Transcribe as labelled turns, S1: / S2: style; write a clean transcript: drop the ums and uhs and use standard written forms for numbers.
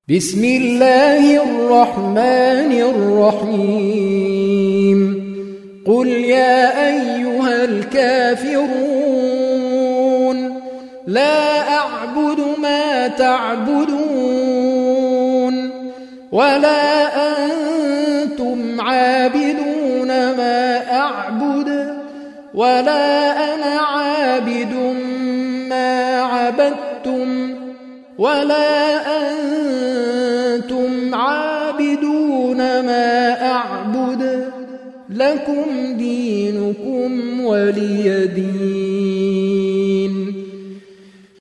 S1: بسم الله الرحمن الرحيم قل يا أيها الكافرون لا أعبد ما تعبدون ولا أنتم عابدون ما أعبد ولا أنا عابد ما عبدتم ولا أنتم عابدون ما أعبد لكم دينكم ولي دين.